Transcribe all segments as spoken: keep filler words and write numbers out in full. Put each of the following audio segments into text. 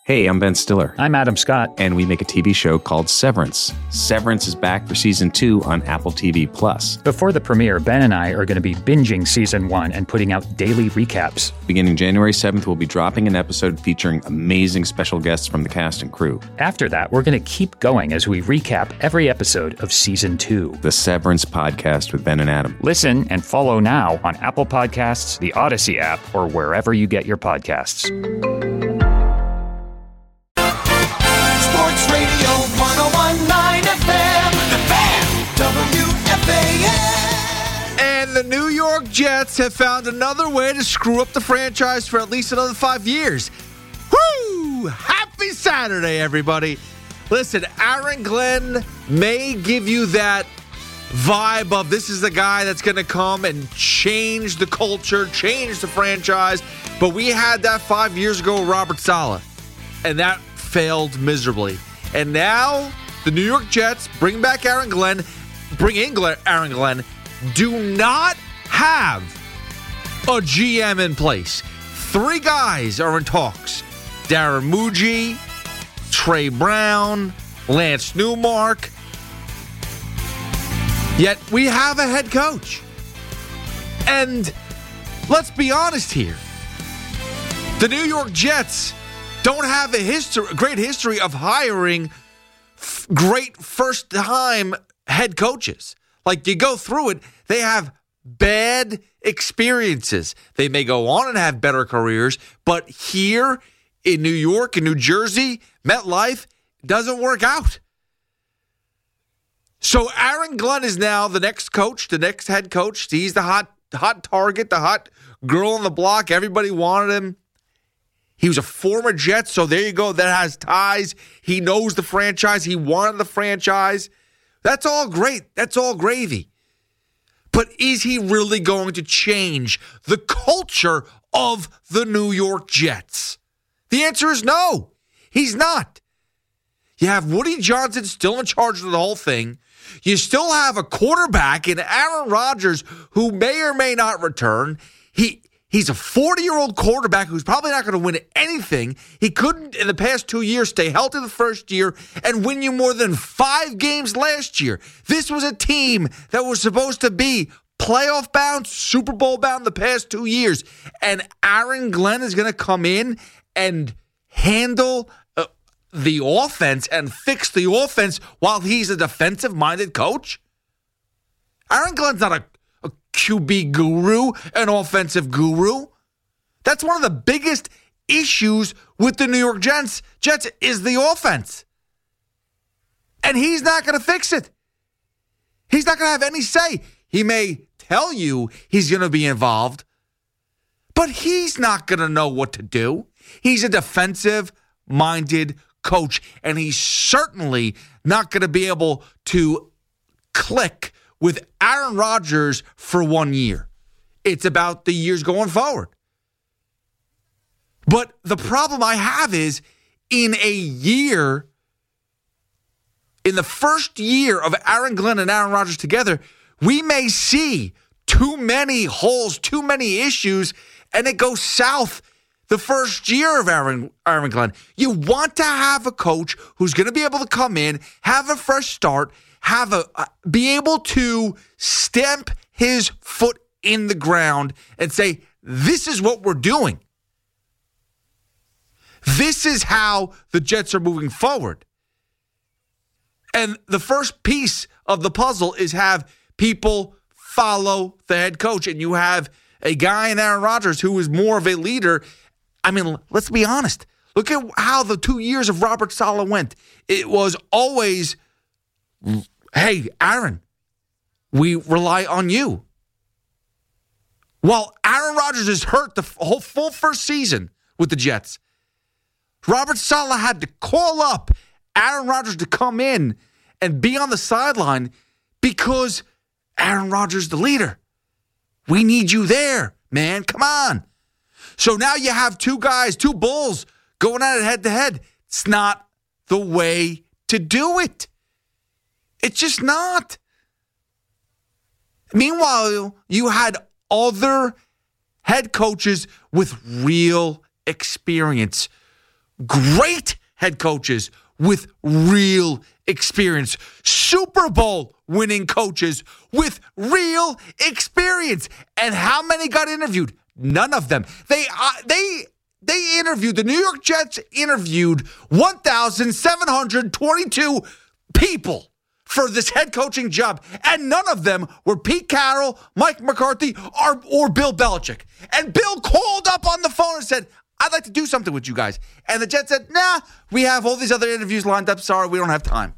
Hey, I'm Ben Stiller. I'm Adam Scott. And we make a T V show called Severance. Severance is back for season two on Apple T V Plus. Before the premiere, Ben and I are going to be binging season one and putting out daily recaps. Beginning January seventh, we'll be dropping an episode featuring amazing special guests from the cast and crew. After that, we're going to keep going as we recap every episode of season two. The Severance Podcast with Ben and Adam. Listen and follow now on Apple Podcasts, the Odyssey app, or wherever you get your podcasts. The New York Jets have found another way to screw up the franchise for at least another five years. Woo! Happy Saturday, everybody. Listen, Aaron Glenn may give you that vibe of this is the guy that's going to come and change the culture, change the franchise. But we had that five years ago with Robert Saleh, and that failed miserably. And now the New York Jets bring back Aaron Glenn, bring in Aaron Glenn, do not have a G M in place. Three guys are in talks. Darren Muji, Trey Brown, Lance Newmark. Yet we have a head coach. And let's be honest here. The New York Jets don't have a history, a great history of hiring f- great first-time head coaches. Like, you go through it, they have bad experiences. They may go on and have better careers, but here in New York and New Jersey, MetLife, doesn't work out. So Aaron Glenn is now the next coach, the next head coach. He's the hot, hot target, the hot girl on the block. Everybody wanted him. He was a former Jet, so there you go. That has ties. He knows the franchise. He wanted the franchise. That's all great. That's all gravy. But is he really going to change the culture of the New York Jets? The answer is no. He's not. You have Woody Johnson still in charge of the whole thing. You still have a quarterback in Aaron Rodgers who may or may not return. He He's a forty-year-old quarterback who's probably not going to win anything. He couldn't, in the past two years, stay healthy the first year and win you more than five games last year. This was a team that was supposed to be playoff bound, Super Bowl bound the past two years. And Aaron Glenn is going to come in and handle uh, the offense and fix the offense while he's a defensive-minded coach? Aaron Glenn's not a Q B guru, an offensive guru. That's one of the biggest issues with the New York Jets, Jets is the offense. And he's not going to fix it. He's not going to have any say. He may tell you he's going to be involved, but he's not going to know what to do. He's a defensive-minded coach, and he's certainly not going to be able to click with Aaron Rodgers for one year. It's about the years going forward. But the problem I have is in a year, in the first year of Aaron Glenn and Aaron Rodgers together, we may see too many holes, too many issues, and it goes south the first year of Aaron, Aaron Glenn. You want to have a coach who's going to be able to come in, have a fresh start, have a uh, be able to stamp his foot in the ground and say, this is what we're doing. This is how the Jets are moving forward. And the first piece of the puzzle is have people follow the head coach. And you have a guy in Aaron Rodgers who is more of a leader. I mean, let's be honest. Look at how the two years of Robert Saleh went. It was always, hey, Aaron, we rely on you. While Aaron Rodgers is hurt the whole full first season with the Jets, Robert Saleh had to call up Aaron Rodgers to come in and be on the sideline because Aaron Rodgers is the leader. We need you there, man. Come on. So now you have two guys, two bulls going at it head to head. It's not the way to do it. It's just not. Meanwhile, you had other head coaches with real experience great head coaches with real experience. Super Bowl winning coaches with real experience. And how many got interviewed? None of them. They uh, they they interviewed, the New York Jets interviewed one thousand seven hundred twenty-two people for this head coaching job. And none of them were Pete Carroll, Mike McCarthy, or, or Bill Belichick. And Bill called up on the phone and said, I'd like to do something with you guys. And the Jets said, nah, we have all these other interviews lined up. Sorry, we don't have time.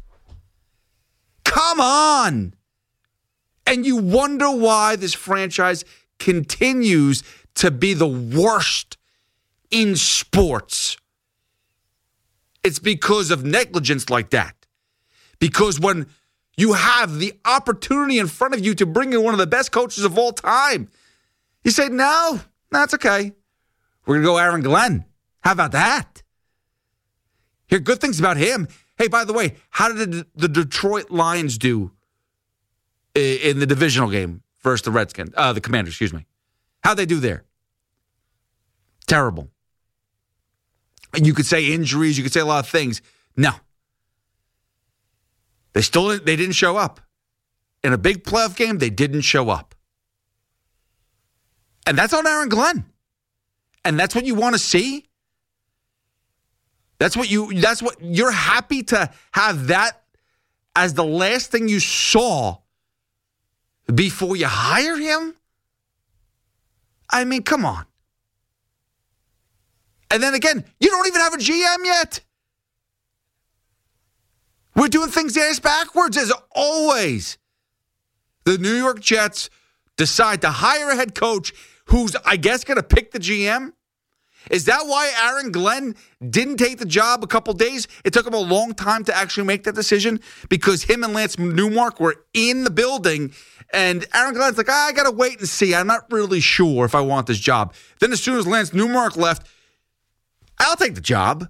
Come on. And you wonder why this franchise continues to be the worst in sports. It's because of negligence like that. Because when you have the opportunity in front of you to bring in one of the best coaches of all time, you say, no, that's okay. We're going to go Aaron Glenn. How about that? Hear good things about him. Hey, by the way, how did the Detroit Lions do in the divisional game versus the Redskins? Uh, the Commanders, excuse me. How'd they do there? Terrible. And you could say injuries. You could say a lot of things. No. They still they didn't show up. In a big playoff game, they didn't show up. And that's on Aaron Glenn. And that's what you want to see? That's what you that's what you're happy to have that as the last thing you saw before you hire him? I mean, come on. And then again, you don't even have a G M yet. We're doing things ass backwards as always. The New York Jets decide to hire a head coach who's, I guess, going to pick the G M. Is that why Aaron Glenn didn't take the job a couple days? It took him a long time to actually make that decision because him and Lance Newmark were in the building. And Aaron Glenn's like, ah, I got to wait and see. I'm not really sure if I want this job. Then as soon as Lance Newmark left, I'll take the job.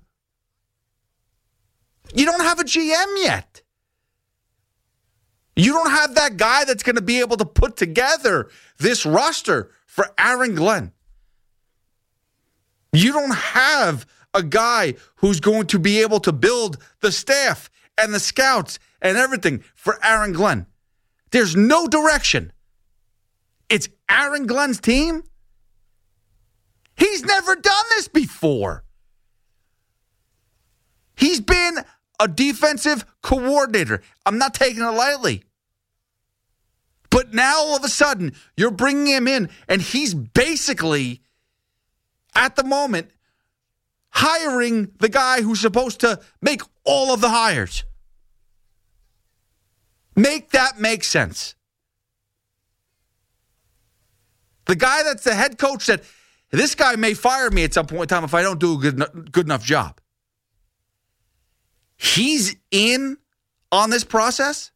You don't have a G M yet. You don't have that guy that's going to be able to put together this roster for Aaron Glenn. You don't have a guy who's going to be able to build the staff and the scouts and everything for Aaron Glenn. There's no direction. It's Aaron Glenn's team. He's never done this before. He's been a defensive coordinator. I'm not taking it lightly. But now all of a sudden, you're bringing him in, and he's basically, at the moment, hiring the guy who's supposed to make all of the hires. Make that make sense. The guy that's the head coach said, this guy may fire me at some point in time if I don't do a good, good enough job. He's in on this process.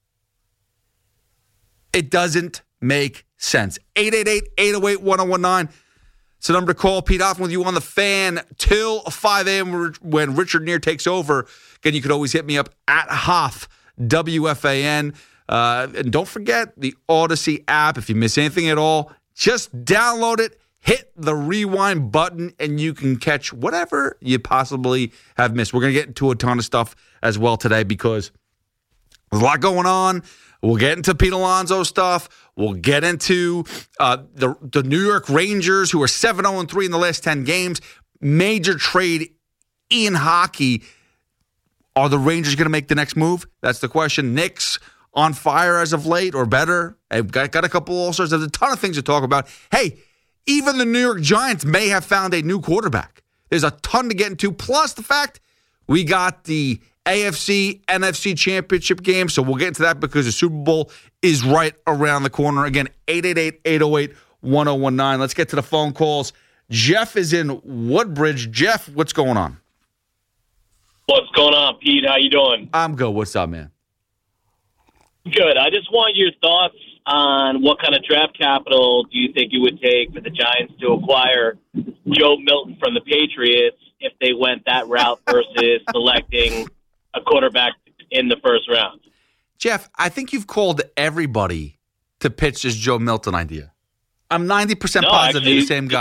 It doesn't make sense. eight eight eight, eight oh eight, one oh one nine. It's the number to call. Pete Hoffman with you on the Fan till five a.m. when Richard Neer takes over. Again, you could always hit me up at Hoff, W F A N. Uh, and don't forget the Odyssey app. If you miss anything at all, just download it, hit the rewind button, and you can catch whatever you possibly have missed. We're going to get into a ton of stuff as well today because there's a lot going on. We'll get into Pete Alonso stuff. We'll get into uh, the, the New York Rangers, who are seven oh three in the last ten games. Major trade in hockey. Are the Rangers going to make the next move? That's the question. Knicks on fire as of late or better. I've got, got a couple All-Stars. There's a ton of things to talk about. Hey, even the New York Giants may have found a new quarterback. There's a ton to get into. Plus the fact we got the A F C, N F C championship game. So we'll get into that because the Super Bowl is right around the corner. Again, eight eight eight, eight oh eight, one oh one nine. Let's get to the phone calls. Jeff is in Woodbridge. Jeff, what's going on? What's going on, Pete? How you doing? I'm good. What's up, man? Good. I just want your thoughts on what kind of draft capital do you think it would take for the Giants to acquire Joe Milton from the Patriots if they went that route versus selecting a quarterback in the first round? Jeff, I think you've called everybody to pitch this Joe Milton idea. I'm ninety percent no, positive actually, you're the same guy. The,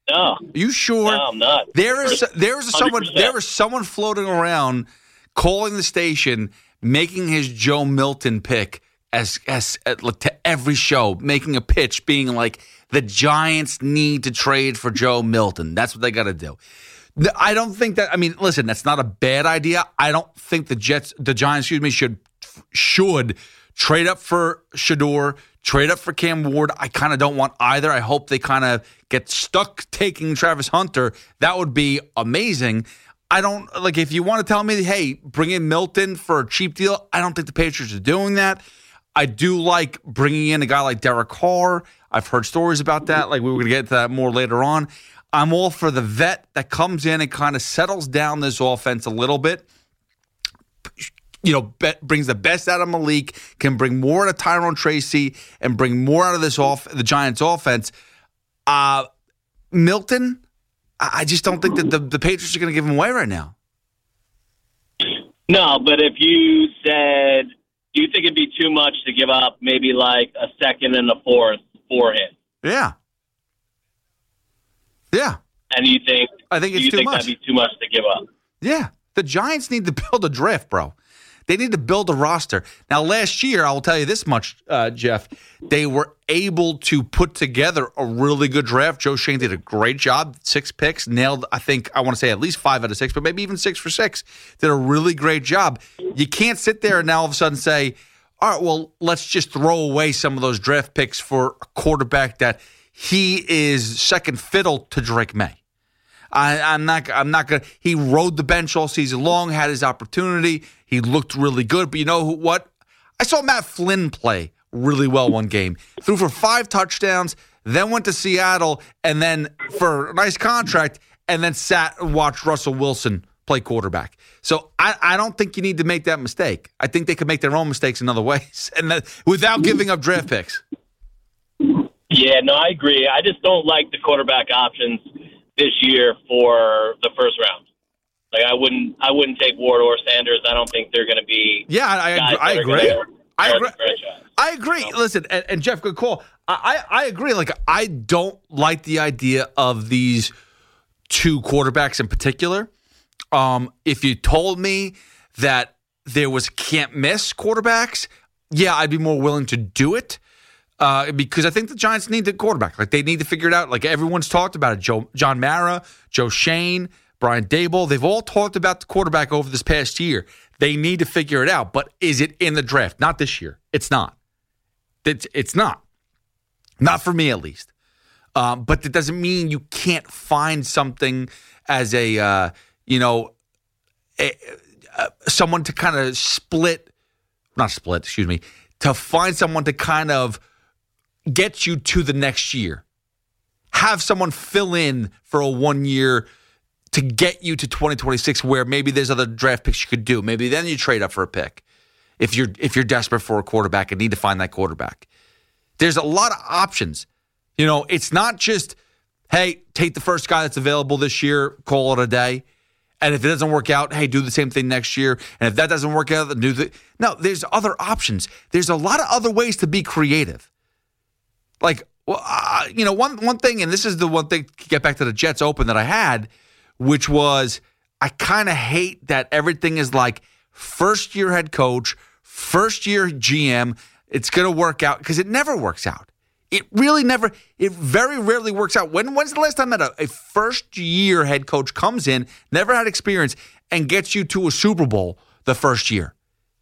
No. Are you sure? No, I'm not. There is there is someone one hundred percent. there is someone floating around calling the station, making his Joe Milton pick as as uh, to every show, making a pitch, being like, the Giants need to trade for Joe Milton. That's what they got to do. I don't think that. I mean, listen, that's not a bad idea. I don't think the Jets, the Giants, excuse me, should should trade up for Shedeur, trade up for Cam Ward. I kind of don't want either. I hope they kind of get stuck taking Travis Hunter. That would be amazing. I don't like if you want to tell me, hey, bring in Milton for a cheap deal. I don't think the Patriots are doing that. I do like bringing in a guy like Derek Carr. I've heard stories about that. Like we were going to get to that more later on. I'm all for the vet that comes in and kind of settles down this offense a little bit. You know, be, brings the best out of Malik, can bring more out of Tyrone Tracy, and bring more out of this off the Giants' offense. Uh, Milton, I just don't think that the, the Patriots are going to give him away right now. No, but if you said, do you think it'd be too much to give up maybe like a second and a fourth for him? Yeah. Yeah. And you think I think it's you too think much. that'd be too much to give up? Yeah. The Giants need to build a draft, bro. They need to build a roster. Now, last year, I will tell you this much, uh, Jeff, they were able to put together a really good draft. Joe Schoen did a great job. Six picks, nailed, I think, I want to say at least five out of six, but maybe even six for six. Did a really great job. You can't sit there and now all of a sudden say, all right, well, let's just throw away some of those draft picks for a quarterback that he is second fiddle to Drake May. I, I'm not. I'm not gonna. He rode the bench all season long. Had his opportunity. He looked really good. But you know who, what? I saw Matt Flynn play really well one game. Threw for five touchdowns. Then went to Seattle, and then for a nice contract, and then sat and watched Russell Wilson play quarterback. So I, I don't think you need to make that mistake. I think they could make their own mistakes in other ways, and that, without giving up draft picks. Yeah, no, I agree. I just don't like the quarterback options this year for the first round. Like I wouldn't, I wouldn't take Ward or Sanders. I don't think they're going to be. Yeah, I, I, I agree. I agree. I agree. So. Listen, and, and Jeff, good call. I, I agree. Like I don't like the idea of these two quarterbacks in particular. Um, if you told me that there was can't miss quarterbacks, yeah, I'd be more willing to do it. Uh, because I think the Giants need the quarterback. Like they need to figure it out. Like everyone's talked about it. Joe, John Mara, Joe Schoen, Brian Daboll. They've all talked about the quarterback over this past year. They need to figure it out. But is it in the draft? Not this year. It's not. It's, it's not. Not for me, at least. Um, but that doesn't mean you can't find something as a, uh, you know, a, uh, someone to kind of split, not split, excuse me, to find someone to kind of get you to the next year. Have someone fill in for a one year to get you to twenty twenty-six where maybe there's other draft picks you could do. Maybe then you trade up for a pick if you're if you're desperate for a quarterback and need to find that quarterback. There's a lot of options. You know, it's not just, hey, take the first guy that's available this year, call it a day. And if it doesn't work out, hey, do the same thing next year. And if that doesn't work out, then do the no. There's other options. There's a lot of other ways to be creative. Like, well, uh, you know, one one thing, and this is the one thing to get back to the Jets Open that I had, which was I kind of hate that everything is like first year head coach, first year G M. It's going to work out because it never works out. It really never, it very rarely works out. When When's the last time that a, a first-year head coach comes in, never had experience, and gets you to a Super Bowl the first year?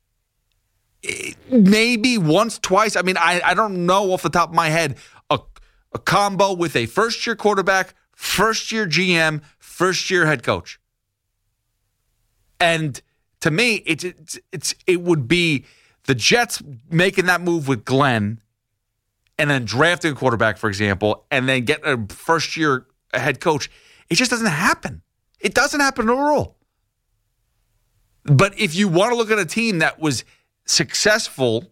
It, maybe once, twice. I mean, I, I don't know off the top of my head a, a combo with a first-year quarterback, first-year G M, first-year head coach. And to me, it, it's it's it would be the Jets making that move with Glenn and then drafting a quarterback, for example, and then get a first-year head coach. It just doesn't happen. It doesn't happen at all. But if you want to look at a team that was successful,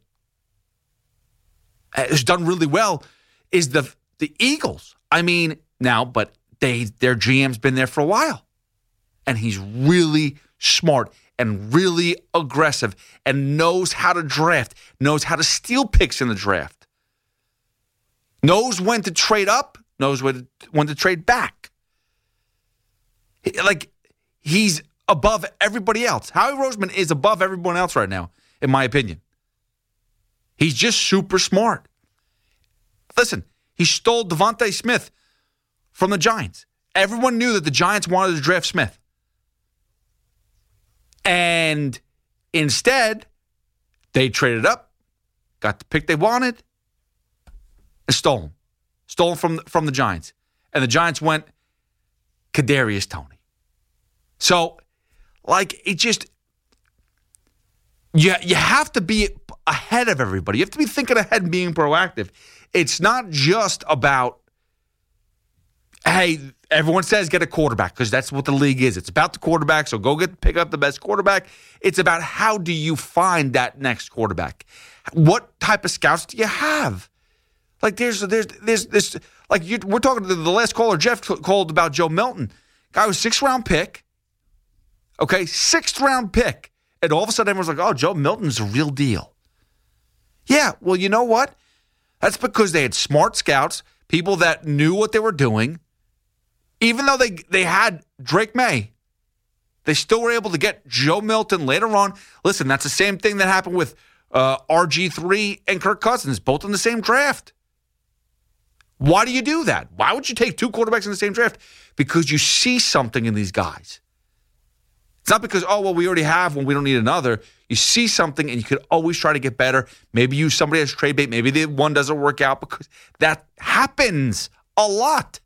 has done really well, is the the Eagles. I mean, now, but they their G M's been there for a while. And he's really smart and really aggressive and knows how to draft, knows how to steal picks in the draft. Knows when to trade up, knows when to, when to trade back. He- like, he's above everybody else. Howie Roseman is above everyone else right now, in my opinion. He's just super smart. Listen, he stole Devontae Smith from the Giants. Everyone knew that the Giants wanted to draft Smith. And instead, they traded up, got the pick they wanted, and stole him. Stole him from, from the Giants. And the Giants went Kadarius Toney. So, like, it just, you, you have to be ahead of everybody. You have to be thinking ahead and being proactive. It's not just about, hey, everyone says get a quarterback because that's what the league is. It's about the quarterback, so go get pick up the best quarterback. It's about how do you find that next quarterback? What type of scouts do you have? Like there's there's there's this like you, we're talking to the last caller, Jeff called about Joe Milton. Guy was sixth round pick. Okay, sixth round pick. And all of a sudden everyone's like, oh, Joe Milton's a real deal. Yeah, well, you know what? That's because they had smart scouts, people that knew what they were doing. Even though they they had Drake May, they still were able to get Joe Milton later on. Listen, that's the same thing that happened with uh, R G three and Kirk Cousins, both in the same draft. Why do you do that? Why would you take two quarterbacks in the same draft? Because you see something in these guys. It's not because, oh, well, we already have one, we don't need another. You see something, and you could always try to get better. Maybe use somebody as trade bait. Maybe the one doesn't work out because that happens a lot.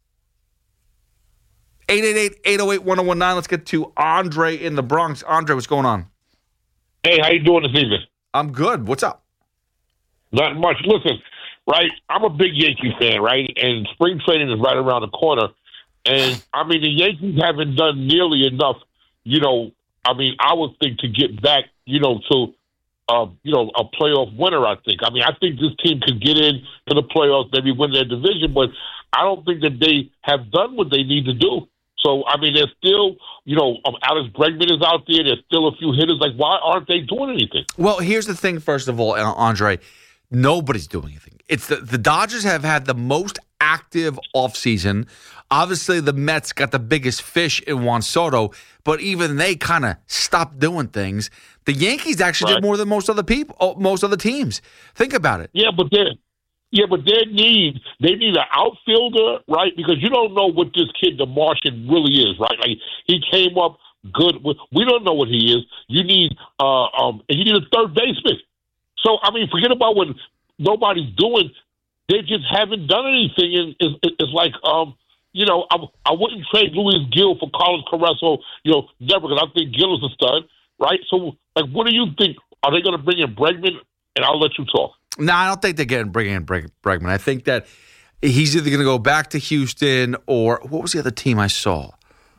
eight eight eight, eight oh eight, one oh one nine. Let's get to Andre in the Bronx. Andre, what's going on? Hey, how you doing this evening? I'm good. What's up? Not much. Listen, right, I'm a big Yankee fan, right? And spring training is right around the corner. And, I mean, the Yankees haven't done nearly enough, you know, I mean, I would think to get back, you know, to, uh, you know, a playoff winner, I think. I mean, I think this team could get in to the playoffs, maybe win their division, but I don't think that they have done what they need to do. So, I mean, there's still, you know, um, Alex Bregman is out there. There's still a few hitters. Like, why aren't they doing anything? Well, here's the thing, first of all, Andre. Nobody's doing anything. It's the, the Dodgers have had the most active offseason. Obviously, the Mets got the biggest fish in Juan Soto, but even they kind of stopped doing things. The Yankees actually Right. did more than most other people, oh, most other teams. Think about it. Yeah, but they yeah, but they need they need an outfielder, right? Because you don't know what this kid, the Martian, really is, right? Like he came up good. With, we don't know what he is. You need uh, um, and you need a third baseman. So I mean, forget about what nobody's doing. They just haven't done anything. And it's, it's like um. You know, I, I wouldn't trade Luis Gil for Carlos Carrasco, you know, never, because I think Gil is a stud, right? So, like, what do you think? Are they going to bring in Bregman? And I'll let you talk. No, I don't think they're getting bringing in Breg- Bregman. I think that he's either going to go back to Houston or what was the other team I saw?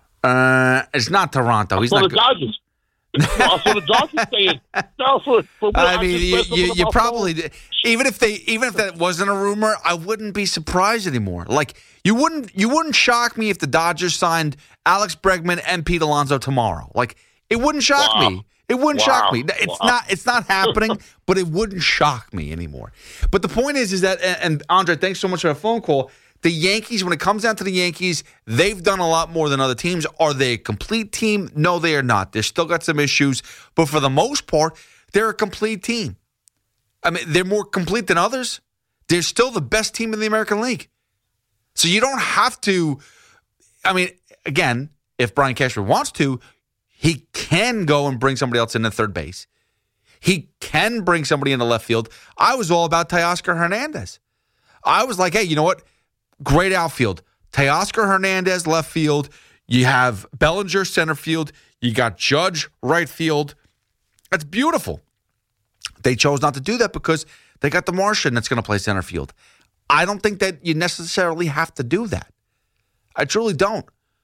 Uh, it's not Toronto. He's for not the go- Dodgers. no, for the Dodgers saying, no, for, for what I mean, just you, read something you, you about probably Paul. even if they even if that wasn't a rumor, I wouldn't be surprised anymore. Like you wouldn't you wouldn't shock me if the Dodgers signed Alex Bregman and Pete Alonso tomorrow. Like it wouldn't shock Wow. me. It wouldn't Wow. shock me. It's Wow. not it's not happening, but it wouldn't shock me anymore. But the point is, is that and, and Andre, thanks so much for that phone call. The Yankees, when it comes down to the Yankees, they've done a lot more than other teams. Are they a complete team? No, they are not. They've still got some issues, but for the most part, they're a complete team. I mean, they're more complete than others. They're still the best team in the American League. So you don't have to, I mean, again, if Brian Cashman wants to, he can go and bring somebody else in at third base. He can bring somebody into left field. I was all about Teoscar Hernandez. I was like, hey, you know what? Great outfield. Teoscar Hernandez, left field. You have Bellinger, center field. You got Judge, right field. That's beautiful. They chose not to do that because they got the Martian that's going to play center field. I don't think that you necessarily have to do that. I truly don't.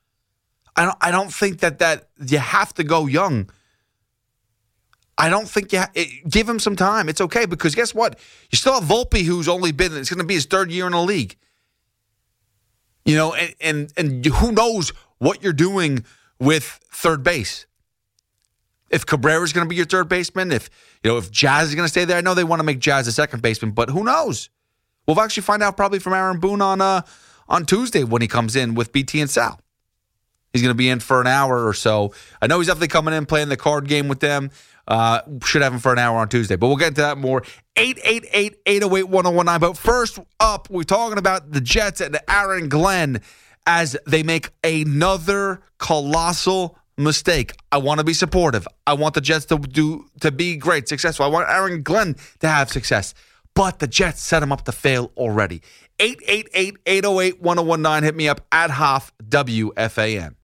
I don't. I don't think that that you have to go young. I don't think you ha- it, give him some time. It's okay because guess what? You still have Volpe, who's only been. It's going to be his third year in the league. You know, and, and and who knows what you're doing with third base. If Cabrera's going to be your third baseman, if you know if Jazz is going to stay there, I know they want to make Jazz a second baseman, but who knows? We'll actually find out probably from Aaron Boone on uh, on Tuesday when he comes in with B T and Sal. He's going to be in for an hour or so. I know he's definitely coming in, playing the card game with them. Uh, should have him for an hour on Tuesday, but we'll get into that more. eight eight eight, eight oh eight, one oh one nine. But first up, we're talking about the Jets and Aaron Glenn as they make another colossal mistake. I want to be supportive. I want the Jets to do to be great, successful. I want Aaron Glenn to have success. But the Jets set him up to fail already. eight eight eight, eight oh eight, one oh one nine. Hit me up at Hoff W F A N.